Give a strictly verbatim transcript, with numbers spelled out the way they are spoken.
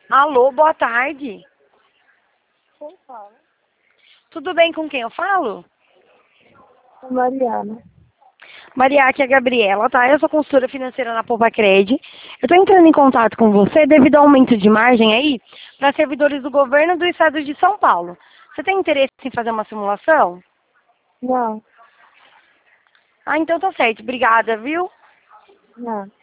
Alô, boa tarde. Quem fala? Tudo bem com quem eu falo? Mariana. Maria, aqui é a Gabriela, tá? Eu sou consultora financeira na Poupa-Cred. Eu tô entrando em contato com você devido ao aumento de margem aí para servidores do governo do estado de São Paulo. Você tem interesse em fazer uma simulação? Não, Ah, então tá certo. Obrigada, viu? não.